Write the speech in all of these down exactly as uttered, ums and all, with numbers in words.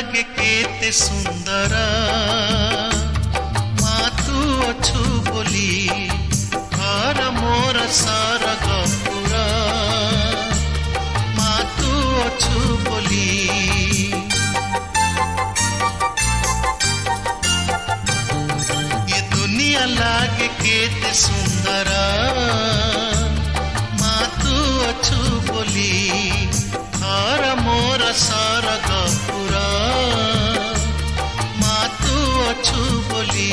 लागे केते सुंदर मा तू अछु बोली घर मोर सरग पुरा मा तू अछु बोली ये दुनिया लागे केते सुंदर मा तू अछु बोली घर मोर सरग पुरा मा तू अछु बोली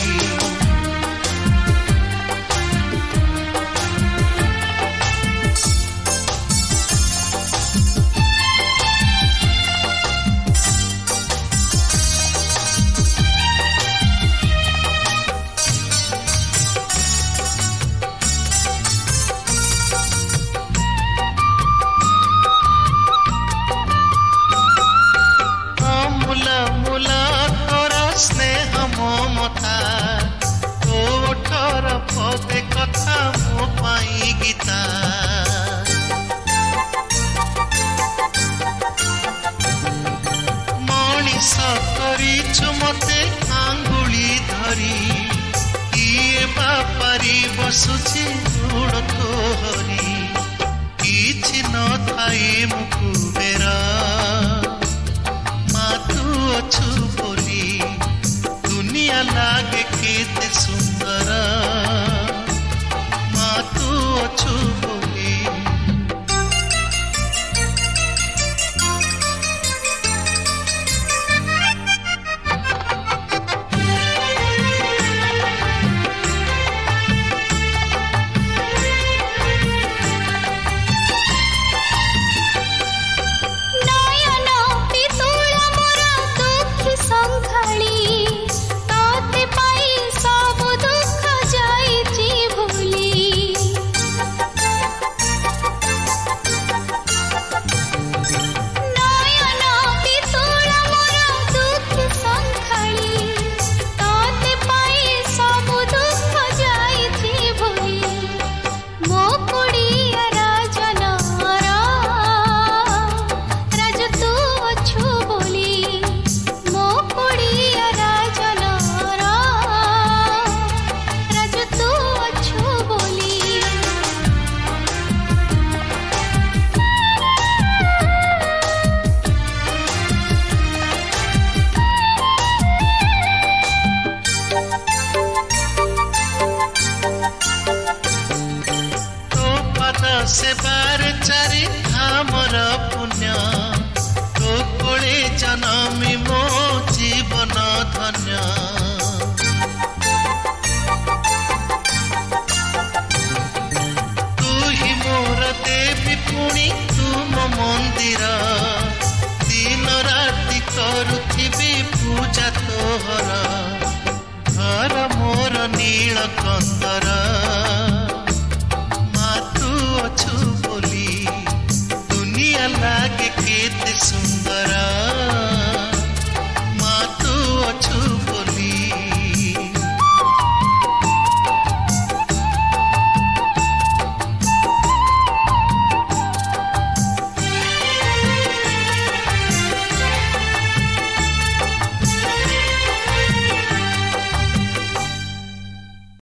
स्नेह ममता तोठर पदे कथा मो पाई गीता मनीष करिछु मते आंगुली धरी किए बापारी बसुछि गुण तोहरी किछि न थाई मुकु बेरा मा तू अछु बोली दुनिया लागे केते सुंदर मा तू अछु बोली से बार चारि हमर पुण्य तो कोले जनमी मो जीवन धन्य तू ही मोर देवी पुणी तुम मंदिर दिन राति करुथिबी पूजा तोहर घर मोर नील कंदर